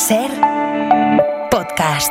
Ser Podcast.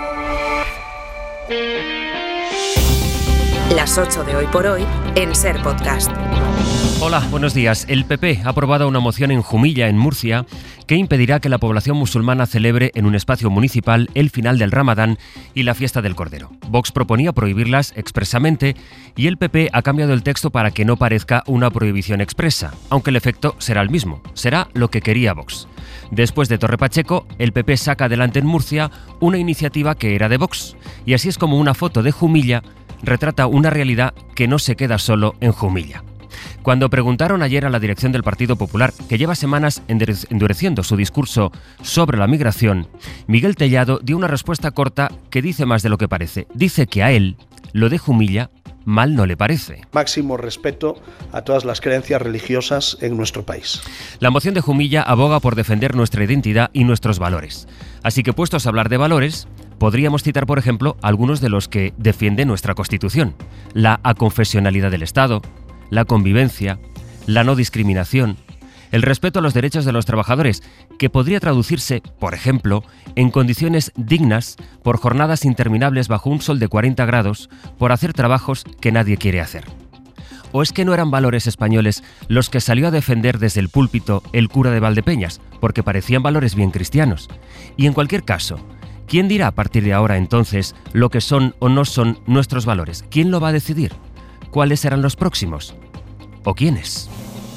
Las 8 de Hoy por Hoy en Ser Podcast. Hola, buenos días. El PP ha aprobado una moción en Jumilla, en Murcia, que impedirá que la población musulmana celebre en un espacio municipal el final del Ramadán y la fiesta del Cordero. Vox proponía prohibirlas expresamente y el PP ha cambiado el texto para que no parezca una prohibición expresa, aunque el efecto será el mismo. Será lo que quería Vox. Después de Torre Pacheco, el PP saca adelante en Murcia una iniciativa que era de Vox. Y así es como una foto de Jumilla retrata una realidad que no se queda solo en Jumilla. Cuando preguntaron ayer a la dirección del Partido Popular, que lleva semanas endureciendo su discurso sobre la migración, Miguel Tellado dio una respuesta corta que dice más de lo que parece. Dice que a él lo de Jumilla mal no le parece. Máximo respeto a todas las creencias religiosas en nuestro país. La moción de Jumilla aboga por defender nuestra identidad y nuestros valores. Así que, puestos a hablar de valores, podríamos citar, por ejemplo, algunos de los que defiende nuestra Constitución: la aconfesionalidad del Estado, la convivencia, la no discriminación, el respeto a los derechos de los trabajadores, que podría traducirse, por ejemplo, en condiciones dignas por jornadas interminables bajo un sol de 40 grados por hacer trabajos que nadie quiere hacer. ¿O es que no eran valores españoles los que salió a defender desde el púlpito el cura de Valdepeñas, porque parecían valores bien cristianos? Y en cualquier caso, ¿quién dirá a partir de ahora entonces lo que son o no son nuestros valores? ¿Quién lo va a decidir? ¿Cuáles serán los próximos? ¿O quiénes?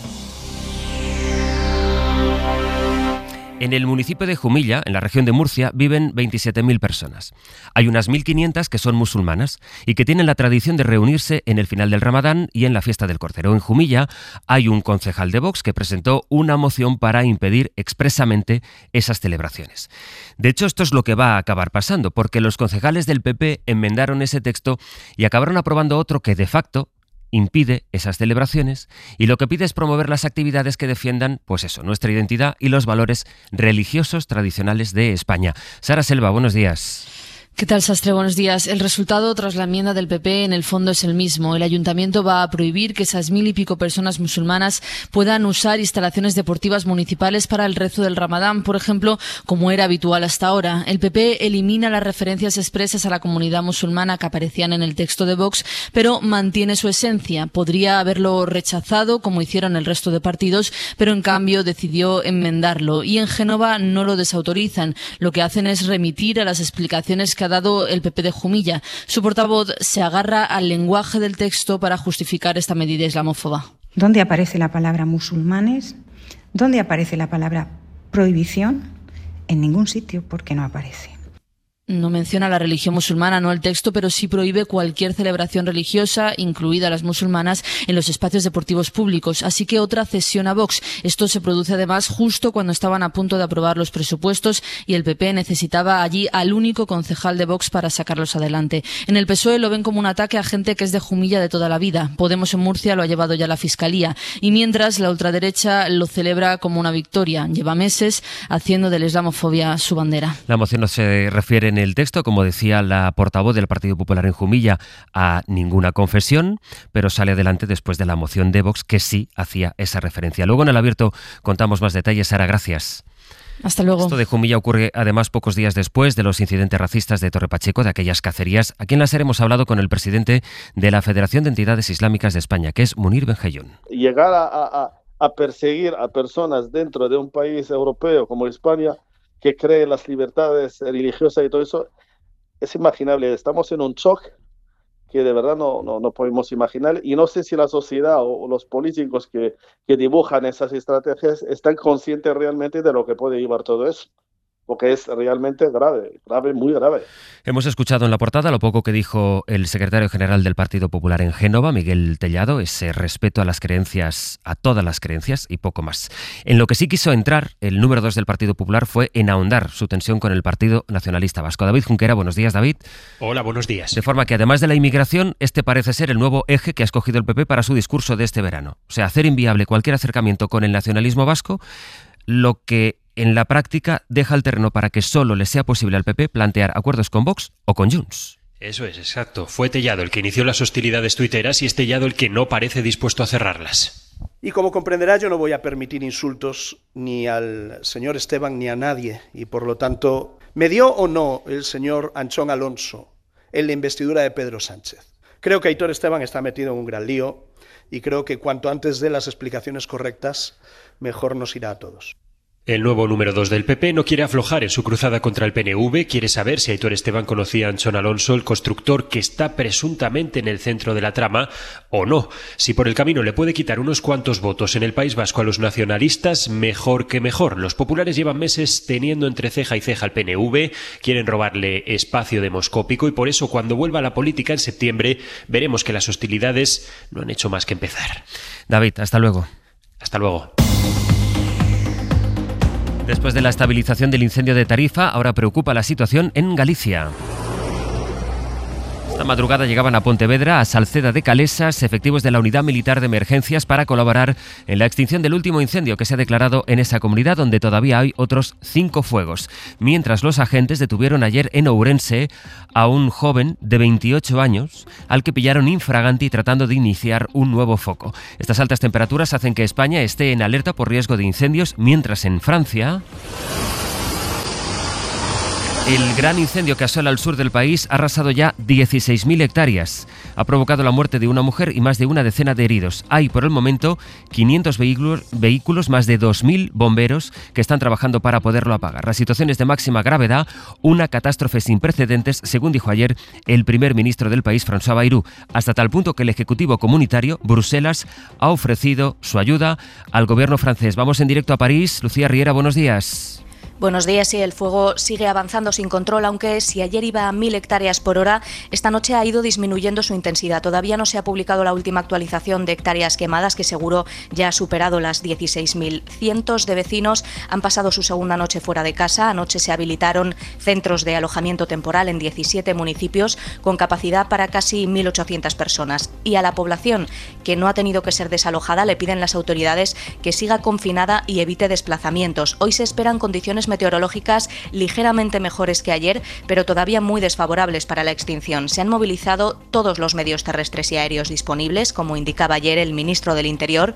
En el municipio de Jumilla, en la región de Murcia, viven 27.000 personas. Hay unas 1.500 que son musulmanas y que tienen la tradición de reunirse en el final del Ramadán y en la fiesta del Cordero. En Jumilla hay un concejal de Vox que presentó una moción para impedir expresamente esas celebraciones. De hecho, esto es lo que va a acabar pasando, porque los concejales del PP enmendaron ese texto y acabaron aprobando otro que de facto impide esas celebraciones, y lo que pide es promover las actividades que defiendan, pues eso, nuestra identidad y los valores religiosos tradicionales de España. Sara Selva, buenos días. ¿Qué tal, Sastre? Buenos días. El resultado tras la enmienda del PP en el fondo es el mismo. El ayuntamiento va a prohibir que esas 1.000 y pico personas musulmanas puedan usar instalaciones deportivas municipales para el rezo del Ramadán, por ejemplo, como era habitual hasta ahora. El PP elimina las referencias expresas a la comunidad musulmana que aparecían en el texto de Vox, pero mantiene su esencia. Podría haberlo rechazado, como hicieron el resto de partidos, pero en cambio decidió enmendarlo. Y en Génova no lo desautorizan. Lo que hacen es remitir a las explicaciones que ha dado el PP de Jumilla. Su portavoz se agarra al lenguaje del texto para justificar esta medida islamófoba. ¿Dónde aparece la palabra musulmanes? ¿Dónde aparece la palabra prohibición? En ningún sitio, porque no aparece. No menciona la religión musulmana, no el texto, pero sí prohíbe cualquier celebración religiosa, incluida las musulmanas, en los espacios deportivos públicos. Así que otra cesión a Vox. Esto se produce además justo cuando estaban a punto de aprobar los presupuestos y el PP necesitaba allí al único concejal de Vox para sacarlos adelante. En el PSOE lo ven como un ataque a gente que es de Jumilla de toda la vida. Podemos en Murcia lo ha llevado ya la Fiscalía. Y mientras la ultraderecha lo celebra como una victoria. Lleva meses haciendo de la islamofobia su bandera. La moción no se refiere en el texto, como decía la portavoz del Partido Popular en Jumilla, a ninguna confesión, pero sale adelante después de la moción de Vox que sí hacía esa referencia. Luego en el abierto contamos más detalles. Sara, gracias. Hasta luego. Esto de Jumilla ocurre además pocos días después de los incidentes racistas de Torre Pacheco, de aquellas cacerías. Aquí en la SER hemos hablado con el presidente de la Federación de Entidades Islámicas de España, que es Munir Benjayún. Llegar a perseguir a personas dentro de un país europeo como España, que cree las libertades religiosas y todo eso, es imaginable. Estamos en un shock que de verdad no podemos imaginar, y no sé si la sociedad o los políticos que dibujan esas estrategias están conscientes realmente de lo que puede llevar todo eso, porque es realmente grave, muy grave. Hemos escuchado en la portada lo poco que dijo el secretario general del Partido Popular en Génova, Miguel Tellado, ese respeto a las creencias, a todas las creencias y poco más. En lo que sí quiso entrar el número 2 del Partido Popular fue en ahondar su tensión con el Partido Nacionalista Vasco. David Junquera, buenos días, David. Hola, buenos días. De forma que además de la inmigración, este parece ser el nuevo eje que ha escogido el PP para su discurso de este verano. O sea, hacer inviable cualquier acercamiento con el nacionalismo vasco, lo que en la práctica deja el terreno para que solo le sea posible al PP plantear acuerdos con Vox o con Junts. Eso es, exacto. Fue Tellado el que inició las hostilidades tuiteras y es Tellado el que no parece dispuesto a cerrarlas. Y como comprenderá, yo no voy a permitir insultos ni al señor Esteban ni a nadie. Y por lo tanto, ¿me dio o no el señor Anchón Alonso en la investidura de Pedro Sánchez? Creo que Aitor Esteban está metido en un gran lío y creo que cuanto antes dé las explicaciones correctas, mejor nos irá a todos. El nuevo número 2 del PP no quiere aflojar en su cruzada contra el PNV, quiere saber si Aitor Esteban conocía a Anchón Alonso, el constructor que está presuntamente en el centro de la trama, o no. Si por el camino le puede quitar unos cuantos votos en el País Vasco a los nacionalistas, mejor que mejor. Los populares llevan meses teniendo entre ceja y ceja al PNV, quieren robarle espacio demoscópico y por eso cuando vuelva a la política en septiembre veremos que las hostilidades no han hecho más que empezar. David, hasta luego. Hasta luego. Después de la estabilización del incendio de Tarifa, ahora preocupa la situación en Galicia. Esta madrugada llegaban a Pontevedra, a Salceda de Calesas, efectivos de la Unidad Militar de Emergencias para colaborar en la extinción del último incendio que se ha declarado en esa comunidad, donde todavía hay otros 5 fuegos. Mientras los agentes detuvieron ayer en Ourense a un joven de 28 años, al que pillaron infraganti tratando de iniciar un nuevo foco. Estas altas temperaturas hacen que España esté en alerta por riesgo de incendios, mientras en Francia el gran incendio que asola al sur del país ha arrasado ya 16.000 hectáreas. Ha provocado la muerte de una mujer y más de una decena de heridos. Hay por el momento 500 vehículos, más de 2.000 bomberos que están trabajando para poderlo apagar. La situación es de máxima gravedad, una catástrofe sin precedentes, según dijo ayer el primer ministro del país, François Bayrou, hasta tal punto que el Ejecutivo Comunitario, Bruselas, ha ofrecido su ayuda al gobierno francés. Vamos en directo a París. Lucía Riera, buenos días. Buenos días. Y el fuego sigue avanzando sin control, aunque si ayer iba a 1.000 hectáreas por hora, esta noche ha ido disminuyendo su intensidad. Todavía no se ha publicado la última actualización de hectáreas quemadas, que seguro ya ha superado las 16.000. Cientos de vecinos han pasado su segunda noche fuera de casa. Anoche se habilitaron centros de alojamiento temporal en 17 municipios con capacidad para casi 1.800 personas. Y a la población que no ha tenido que ser desalojada le piden las autoridades que siga confinada y evite desplazamientos. Hoy se esperan condiciones meteorológicas ligeramente mejores que ayer, pero todavía muy desfavorables para la extinción. Se han movilizado todos los medios terrestres y aéreos disponibles, como indicaba ayer el ministro del Interior.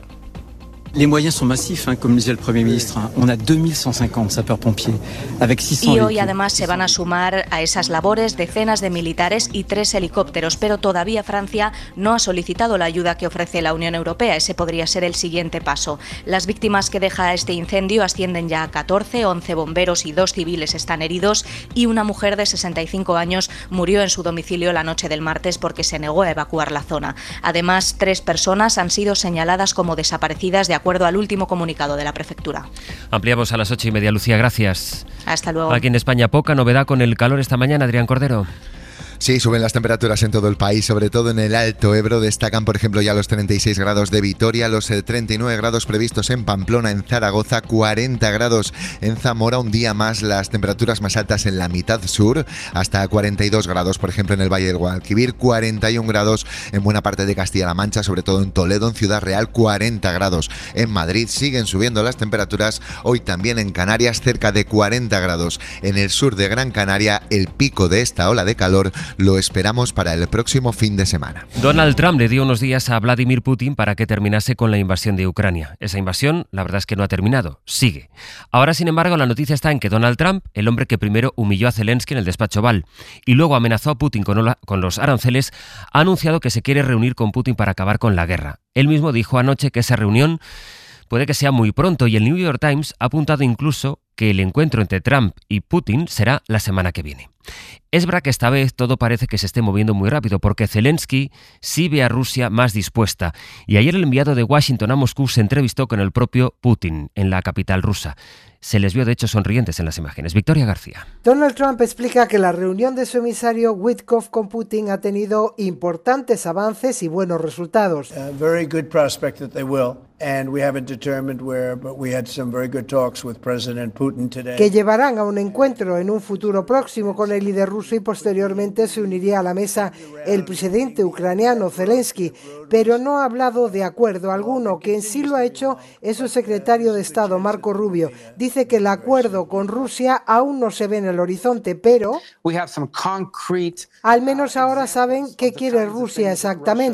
Les moyens sont massifs, comme disait el Premier ministre. On a 2.150 sapeurs-pompiers, avec 600 Y hoy además se van a sumar a esas labores decenas de militares y 3 helicópteros, pero todavía Francia no ha solicitado la ayuda que ofrece la Unión Europea. Ese podría ser el siguiente paso. Las víctimas que deja este incendio ascienden ya a 14, 11 bomberos y 2 civiles están heridos y una mujer de 65 años murió en su domicilio la noche del martes porque se negó a evacuar la zona. Además, 3 personas han sido señaladas como desaparecidas de acuerdo al último comunicado de la prefectura. Ampliamos a las 8:30. Lucía, gracias. Hasta luego. Aquí en España poca novedad con el calor esta mañana, Adrián Cordero. Sí, suben las temperaturas en todo el país, sobre todo en el Alto Ebro. Destacan, por ejemplo, ya los 36 grados de Vitoria, los 39 grados previstos en Pamplona, en Zaragoza, 40 grados en Zamora. Un día más las temperaturas más altas en la mitad sur, hasta 42 grados, por ejemplo, en el Valle del Guadalquivir, 41 grados en buena parte de Castilla-La Mancha, sobre todo en Toledo, en Ciudad Real, 40 grados. En Madrid siguen subiendo las temperaturas, hoy también en Canarias, cerca de 40 grados. En el sur de Gran Canaria, el pico de esta ola de calor lo esperamos para el próximo fin de semana. Donald Trump le dio unos días a Vladimir Putin para que terminase con la invasión de Ucrania. Esa invasión, la verdad es que no ha terminado, sigue. Ahora, sin embargo, la noticia está en que Donald Trump, el hombre que primero humilló a Zelensky en el despacho Oval y luego amenazó a Putin con los aranceles, ha anunciado que se quiere reunir con Putin para acabar con la guerra. Él mismo dijo anoche que esa reunión puede que sea muy pronto y el New York Times ha apuntado incluso que el encuentro entre Trump y Putin será la semana que viene. Es verdad que esta vez todo parece que se esté moviendo muy rápido porque Zelensky sí ve a Rusia más dispuesta y ayer el enviado de Washington a Moscú se entrevistó con el propio Putin en la capital rusa. Se les vio de hecho sonrientes en las imágenes. Victoria García. Donald Trump explica que la reunión de su emisario Witkoff con Putin ha tenido importantes avances y buenos resultados. Very good prospect that they will. And we haven't determined where, but we had some very good talks with President Putin today. Que llevarán a un encuentro en un futuro próximo con el líder ruso y posteriormente se uniría a la mesa el presidente ucraniano Zelensky, pero no ha hablado de acuerdo alguno. Quien sí lo ha hecho es su secretario de Estado, Marco Rubio. Dice que el acuerdo con Rusia aún no se ve en el horizonte, pero al menos ahora saben qué quiere Rusia exactamente.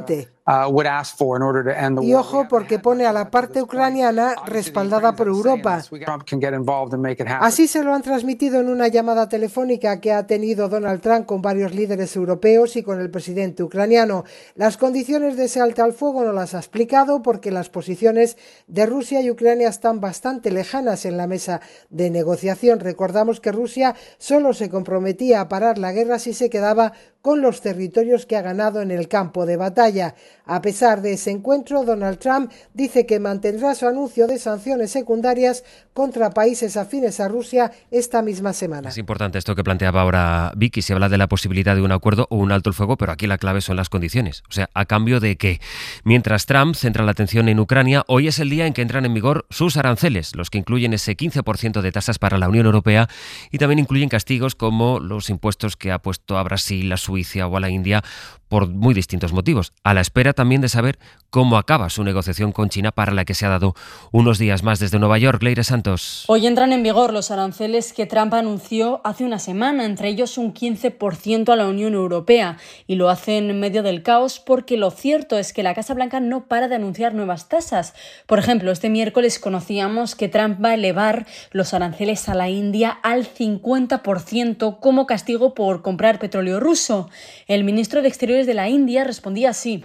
Y ojo, porque pone a la parte ucraniana respaldada por Europa. Así se lo han transmitido en una llamada telefónica que ha tenido Donald Trump con varios líderes europeos y con el presidente ucraniano. Las condiciones de ese alto al fuego no las ha explicado porque las posiciones de Rusia y Ucrania están bastante lejanas en la mesa de negociación. Recordamos que Rusia solo se comprometía a parar la guerra si se quedaba con los territorios que ha ganado en el campo de batalla. A pesar de ese encuentro, Donald Trump dice que mantendrá su anuncio de sanciones secundarias contra países afines a Rusia esta misma semana. Es importante esto que planteaba ahora Vicky. Se habla de la posibilidad de un acuerdo o un alto el fuego, pero aquí la clave son las condiciones. O sea, ¿a cambio de qué? Mientras Trump centra la atención en Ucrania, hoy es el día en que entran en vigor sus aranceles, los que incluyen ese 15% de tasas para la Unión Europea y también incluyen castigos como los impuestos que ha puesto a Brasil, a Suiza o a la India por muy distintos motivos, a la espera también de saber cómo acaba su negociación con China, para la que se ha dado unos días más. Desde Nueva York, Leire Santos. Hoy entran en vigor los aranceles que Trump anunció hace una semana, entre ellos un 15% a la Unión Europea, y lo hacen en medio del caos porque lo cierto es que la Casa Blanca no para de anunciar nuevas tasas. Por ejemplo, este miércoles conocíamos que Trump va a elevar los aranceles a la India al 50% como castigo por comprar petróleo ruso. El ministro de Exteriores de la India respondía así,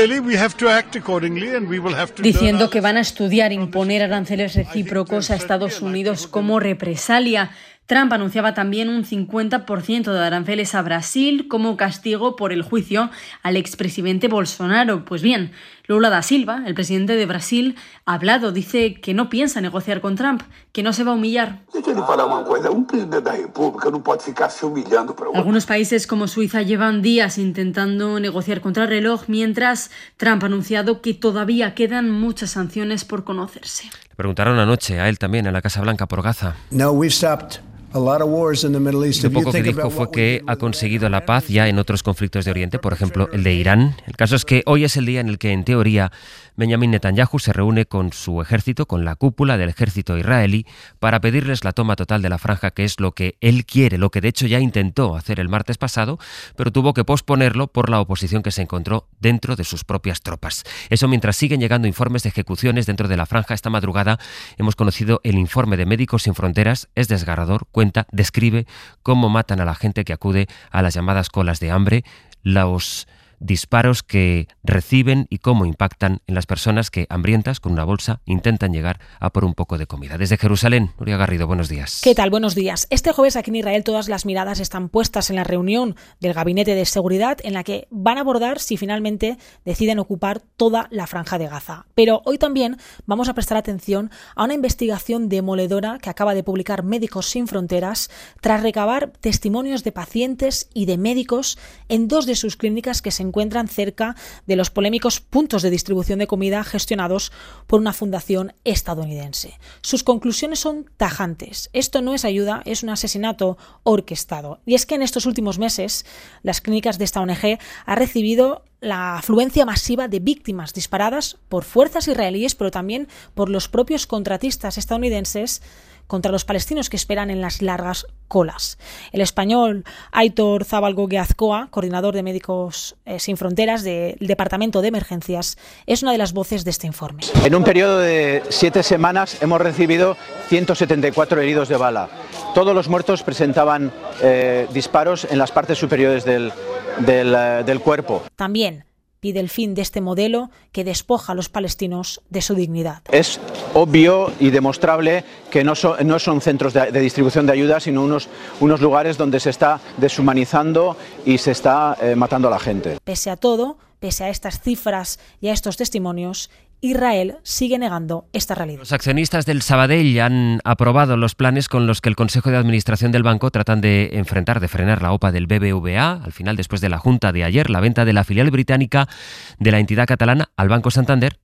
diciendo que van a estudiar imponer aranceles recíprocos a Estados Unidos como represalia. Trump anunciaba también un 50% de aranceles a Brasil como castigo por el juicio al expresidente Bolsonaro. Pues bien, Lula da Silva, el presidente de Brasil, ha hablado, dice que no piensa negociar con Trump, que no se va a humillar. Algunos países como Suiza llevan días intentando negociar contra el reloj, mientras Trump ha anunciado que todavía quedan muchas sanciones por conocerse. Le preguntaron anoche a él también, a la Casa Blanca, por Gaza. No, we've stopped. Lo poco que dijo fue que ha conseguido la paz ya en otros conflictos de Oriente, por ejemplo el de Irán. El caso es que hoy es el día en el que, en teoría, Benjamin Netanyahu se reúne con su ejército, con la cúpula del ejército israelí, para pedirles la toma total de la franja, que es lo que él quiere, lo que de hecho ya intentó hacer el martes pasado, pero tuvo que posponerlo por la oposición que se encontró dentro de sus propias tropas. Eso mientras siguen llegando informes de ejecuciones dentro de la franja. Esta madrugada hemos conocido el informe de Médicos Sin Fronteras. Es desgarrador. Describe cómo matan a la gente que acude a las llamadas colas de hambre, los disparos que reciben y cómo impactan en las personas que, hambrientas, con una bolsa, intentan llegar a por un poco de comida. Desde Jerusalén, Nuria Garrido, buenos días. ¿Qué tal? Buenos días. Este jueves aquí en Israel todas las miradas están puestas en la reunión del Gabinete de Seguridad, en la que van a abordar si finalmente deciden ocupar toda la franja de Gaza. Pero hoy también vamos a prestar atención a una investigación demoledora que acaba de publicar Médicos Sin Fronteras tras recabar testimonios de pacientes y de médicos en dos de sus clínicas que se encuentran cerca de los polémicos puntos de distribución de comida gestionados por una fundación estadounidense. Sus conclusiones son tajantes. Esto no es ayuda, es un asesinato orquestado. Y es que en estos últimos meses las clínicas de esta ONG han recibido la afluencia masiva de víctimas disparadas por fuerzas israelíes, pero también por los propios contratistas estadounidenses contra los palestinos que esperan en las largas colas. El español Aitor Zabalgogue Azcoa, coordinador de Médicos Sin Fronteras del Departamento de Emergencias, es una de las voces de este informe. En un periodo de 7 semanas hemos recibido 174 heridos de bala. Todos los muertos presentaban disparos en las partes superiores del cuerpo. También pide el fin de este modelo que despoja a los palestinos de su dignidad. Es obvio y demostrable que no son centros de distribución de ayuda, sino unos lugares donde se está deshumanizando y se está matando a la gente. Pese a todo, pese a estas cifras y a estos testimonios, Israel sigue negando esta realidad. Los accionistas del Sabadell han aprobado los planes con los que el Consejo de Administración del banco tratan de frenar la OPA del BBVA. Al final, después de la junta de ayer, la venta de la filial británica de la entidad catalana al Banco Santander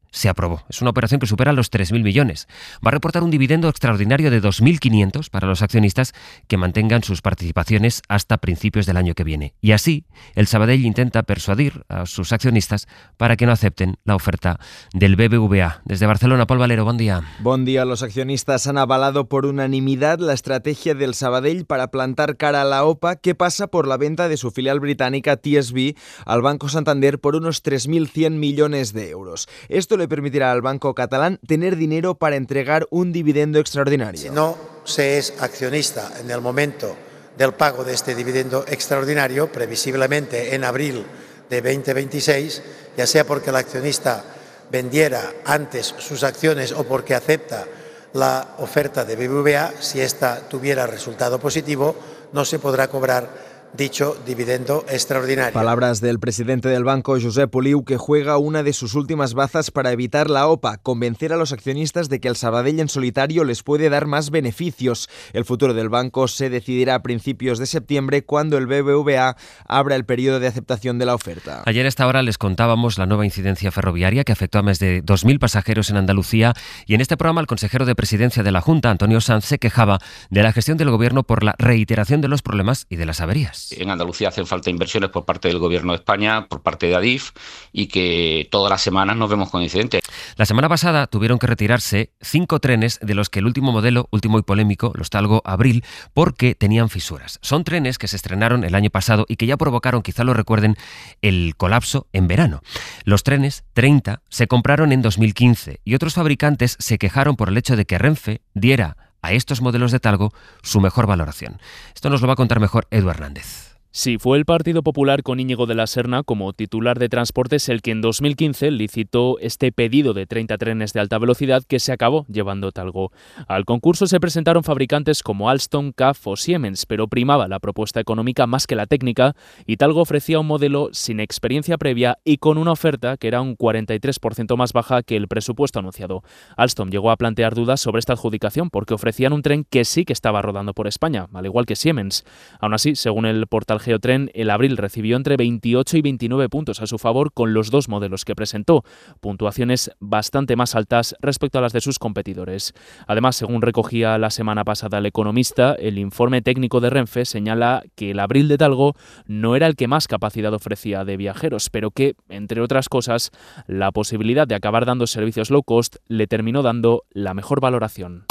se aprobó. Es una operación que supera los 3.000 millones. Va a reportar un dividendo extraordinario de 2.500 para los accionistas que mantengan sus participaciones hasta principios del año que viene. Y así, el Sabadell intenta persuadir a sus accionistas para que no acepten la oferta del BBVA. Desde Barcelona, Pol Valero, buen día. Buen día. Los accionistas han avalado por unanimidad la estrategia del Sabadell para plantar cara a la OPA, que pasa por la venta de su filial británica TSB al Banco Santander por unos 3.100 millones de euros. Esto le permitirá al banco catalán tener dinero para entregar un dividendo extraordinario. Si no se es accionista en el momento del pago de este dividendo extraordinario, previsiblemente en abril de 2026, ya sea porque el accionista vendiera antes sus acciones o porque acepta la oferta de BBVA, si ésta tuviera resultado positivo, no se podrá cobrar dicho dividendo extraordinario. Palabras del presidente del banco, Josep Oliu, que juega una de sus últimas bazas para evitar la OPA, convencer a los accionistas de que el Sabadell en solitario les puede dar más beneficios. El futuro del banco se decidirá a principios de septiembre, cuando el BBVA abra el periodo de aceptación de la oferta. Ayer a esta hora les contábamos la nueva incidencia ferroviaria que afectó a más de 2.000 pasajeros en Andalucía, y en este programa el consejero de Presidencia de la Junta, Antonio Sanz, se quejaba de la gestión del Gobierno por la reiteración de los problemas y de las averías. En Andalucía hacen falta inversiones por parte del Gobierno de España, por parte de Adif, y que todas las semanas nos vemos con incidentes. La semana pasada tuvieron que retirarse 5 trenes de los que el último modelo, último y polémico, los Talgo Abril, porque tenían fisuras. Son trenes que se estrenaron el año pasado y que ya provocaron, quizá lo recuerden, el colapso en verano. Los trenes, 30, se compraron en 2015 y otros fabricantes se quejaron por el hecho de que Renfe diera a estos modelos de Talgo su mejor valoración. Esto nos lo va a contar mejor Edu Hernández. Sí, fue el Partido Popular con Íñigo de la Serna como titular de Transportes el que en 2015 licitó este pedido de 30 trenes de alta velocidad que se acabó llevando Talgo. Al concurso se presentaron fabricantes como Alstom, CAF o Siemens, pero primaba la propuesta económica más que la técnica, y Talgo ofrecía un modelo sin experiencia previa y con una oferta que era un 43% más baja que el presupuesto anunciado. Alstom llegó a plantear dudas sobre esta adjudicación porque ofrecían un tren que sí que estaba rodando por España, al igual que Siemens. Aún así, según el portal Geotren, el Abril recibió entre 28 y 29 puntos a su favor con los dos modelos que presentó, puntuaciones bastante más altas respecto a las de sus competidores. Además, según recogía la semana pasada El Economista, el informe técnico de Renfe señala que el Abril de Talgo no era el que más capacidad ofrecía de viajeros, pero que, entre otras cosas, la posibilidad de acabar dando servicios low cost le terminó dando la mejor valoración.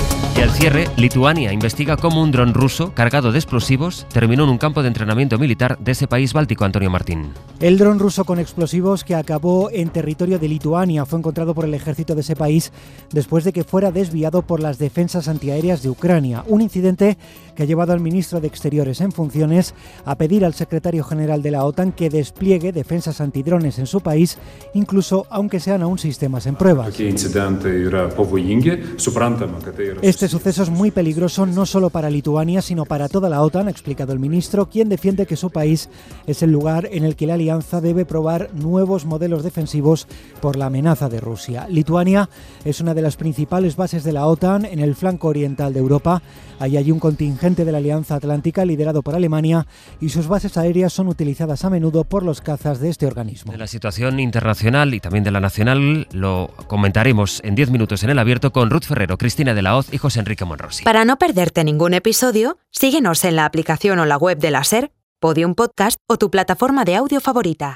Y al cierre, Lituania investiga cómo un dron ruso cargado de explosivos terminó en un campo de entrenamiento militar de ese país báltico. Antonio Martín. El dron ruso con explosivos que acabó en territorio de Lituania fue encontrado por el ejército de ese país después de que fuera desviado por las defensas antiaéreas de Ucrania. Un incidente que ha llevado al ministro de Exteriores en funciones a pedir al secretario general de la OTAN que despliegue defensas antidrones en su país, incluso aunque sean aún sistemas en pruebas. Este suceso es muy peligroso no solo para Lituania, sino para toda la OTAN, ha explicado el ministro, quien defiende que su país es el lugar en el que la alianza debe probar nuevos modelos defensivos por la amenaza de Rusia. Lituania es una de las principales bases de la OTAN en el flanco oriental de Europa. Allí hay un contingente de la Alianza Atlántica liderado por Alemania y sus bases aéreas son utilizadas a menudo por los cazas de este organismo. De la situación internacional y también de la nacional lo comentaremos en 10 minutos en El Abierto con Ruth Ferrero, Cristina de la Hoz y José Enrique Monrosi. Para no perderte ningún episodio, síguenos en la aplicación o la web de la SER, Podium Podcast o tu plataforma de audio favorita.